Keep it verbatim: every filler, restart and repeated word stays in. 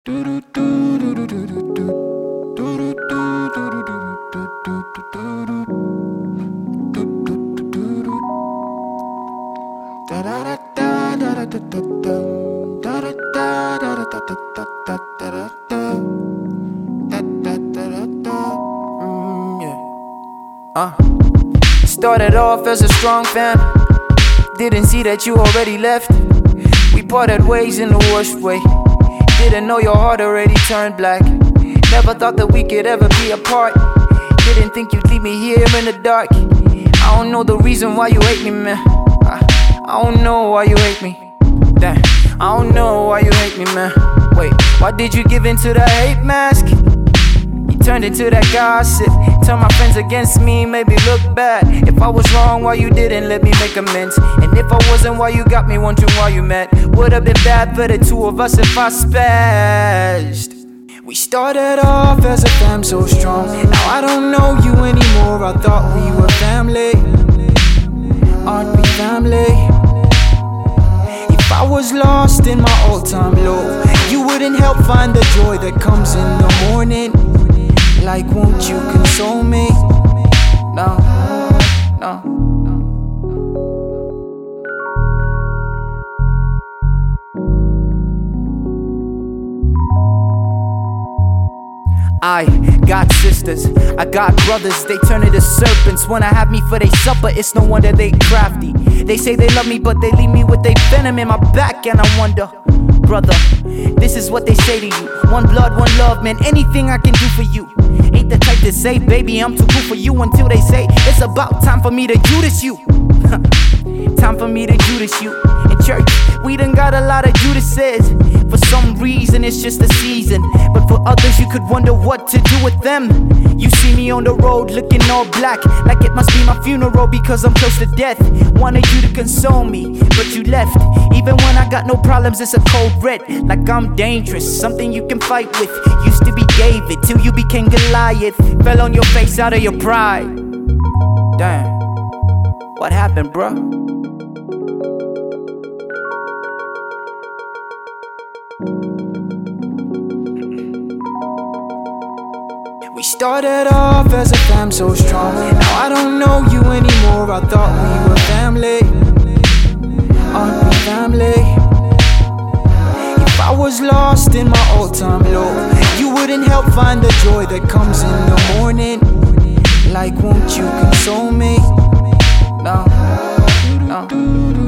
Uh, started off as a strong fan. Didn't see that you already left. We parted ways in the worst way. Didn't know your heart already turned black. Never thought that we could ever be apart. Didn't think you'd leave me here in the dark. I don't know the reason why you hate me, man. I, I don't know why you hate me. Damn, I don't know why you hate me, man. Wait, why did you give in to that hate mask? You turned into that gossip. Turned my friends against me, made me look bad. If I was wrong, why you didn't let me make amends? And if I wasn't, why you got me wondering why you met? Would've been bad for the two of us if I spazzed. We started off as a fam so strong. Now I don't know you anymore. I thought we were family. Aren't we family? If I was lost in my all-time low, you wouldn't help find the joy that comes in the morning. Like, won't you console me? No, no. I got sisters, I got brothers, they turn into serpents. Wanna have me for their supper, it's no wonder they crafty. They say they love me, but they leave me with their venom in my back. And I wonder, brother, this is what they say to you. One blood, one love, man, anything I can do for you. Ain't the type to say, baby, I'm too cool for you, until they say it's about time for me to Judas you. Time for me to Judas you. In church, we done got a lot of Judases. For some reason, it's just a season. But for others, you could wonder what to do with them. You see me on the road looking all black, like it must be my funeral because I'm close to death. Wanted you to console me, but you left. Even when I got no problems, it's a cold red. Like I'm dangerous, something you can fight with. Used to be David, till you became Goliath. Fell on your face out of your pride. Damn, what happened, bruh? We started off as a fam so strong. Now I don't know you anymore. I thought we were family. Aren't we family? If I was lost in my all-time low, you wouldn't help find the joy that comes in the morning. Like, won't you console me? No, no.